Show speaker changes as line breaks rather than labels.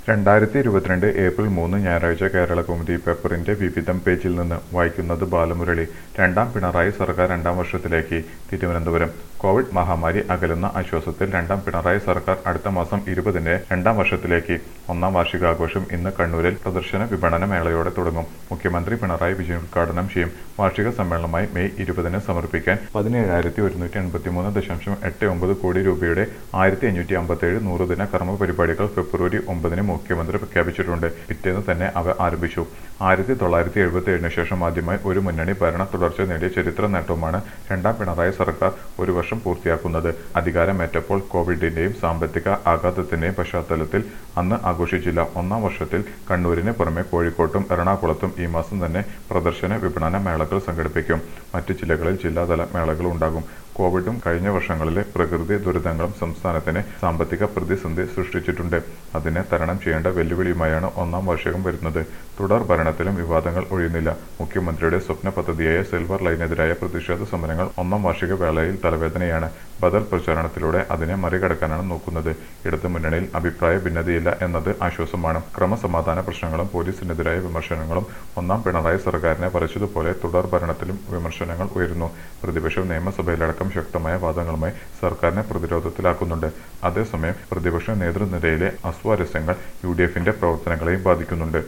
2022 April 3 ഞായറാഴ്ച കേരളകൗമുദി പേപ്പറിന്റെ വിവിധം പേജിൽ നിന്ന് വായിക്കുന്നത് ബാലമുരളി. രണ്ടാം പിണറായി സർക്കാർ രണ്ടാം വർഷത്തിലേക്ക്. തിരുവനന്തപുരം. കോവിഡ് മഹാമാരി അകലുന്ന ആശ്വാസത്തിൽ രണ്ടാം പിണറായി സർക്കാർ അടുത്ത മാസം 20-ന് രണ്ടാം വർഷത്തിലേക്ക്. ഒന്നാം വാർഷികാഘോഷം ഇന്ന് കണ്ണൂരിൽ പ്രദർശന വിപണന മേളയോടെ തുടങ്ങും. മുഖ്യമന്ത്രി പിണറായി വിജയൻ ഉദ്ഘാടനം ചെയ്യും. വാർഷിക സമ്മേളനമായി മെയ് 20-ന് സമർപ്പിക്കാൻ 17,153.89 കോടി രൂപയുടെ 1,557 നൂറുദിന കർമ്മ പരിപാടികൾ ഫെബ്രുവരി 9-ന് മുഖ്യമന്ത്രി പ്രഖ്യാപിച്ചിട്ടുണ്ട്. പിറ്റേന്ന് തന്നെ അവ ആരംഭിച്ചു. 1977-ന് ശേഷം ആദ്യമായി ഒരു മുന്നണി ഭരണ തുടർച്ച നേടിയ ചരിത്ര നേട്ടവുമാണ് രണ്ടാം പിണറായി സർക്കാർ ഒരു വർഷം പൂർത്തിയാക്കുന്നത്. അധികാരമേറ്റപ്പോൾ കോവിഡിന്റെയും സാമ്പത്തിക ആഘാതത്തിന്റെയും പശ്ചാത്തലത്തിൽ അന്ന് ആഘോഷിച്ചില്ല. ഒന്നാം വർഷത്തിൽ കണ്ണൂരിന് പുറമെ കോഴിക്കോട്ടും എറണാകുളത്തും ഈ മാസം തന്നെ പ്രദർശന വിപണന മേളകൾ സംഘടിപ്പിക്കും. മറ്റു ജില്ലകളിൽ ജില്ലാതല മേളകൾ ഉണ്ടാകും. കോവിഡും കഴിഞ്ഞ വർഷങ്ങളിലെ പ്രകൃതി ദുരിതങ്ങളും സംസ്ഥാനത്തിന് സാമ്പത്തിക പ്രതിസന്ധി സൃഷ്ടിച്ചിട്ടുണ്ട്. അതിനെ തരണം ചെയ്യേണ്ട വെല്ലുവിളിയുമായാണ് ഒന്നാം വാർഷികം വരുന്നത്. തുടർ ഭരണത്തിലും വിവാദങ്ങൾ ഒഴിയുന്നില്ല. മുഖ്യമന്ത്രിയുടെ സ്വപ്ന പദ്ധതിയായ സിൽവർ ലൈനെതിരായ പ്രതിഷേധ സമരങ്ങൾ ഒന്നാം വാർഷിക വേളയിൽ തലവേദനയാണ്. ബദൽ പ്രചാരണത്തിലൂടെ അതിനെ മറികടക്കാനാണ് നോക്കുന്നത്. ഇടതു മുന്നണിയിൽ അഭിപ്രായ ഭിന്നതയില്ല എന്നത് ആശ്വാസമാണ്. ക്രമസമാധാന പ്രശ്നങ്ങളും പോലീസിനെതിരായ വിമർശനങ്ങളും ഒന്നാം പിണറായി സർക്കാരിനെ വരച്ചതുപോലെ തുടർ ഭരണത്തിലും വിമർശനങ്ങൾ ഉയരുന്നു. പ്രതിപക്ഷം നിയമസഭയിലടക്കം ശക്തമായ വാദങ്ങളുമായി സർക്കാരിനെ പ്രതിരോധത്തിലാക്കുന്നുണ്ട്. അതേസമയം പ്രതിപക്ഷ നേതൃനിരയിലെ അസ്വാരസ്യങ്ങൾ UDFന്റെ പ്രവർത്തനങ്ങളെയും ബാധിക്കുന്നുണ്ട്.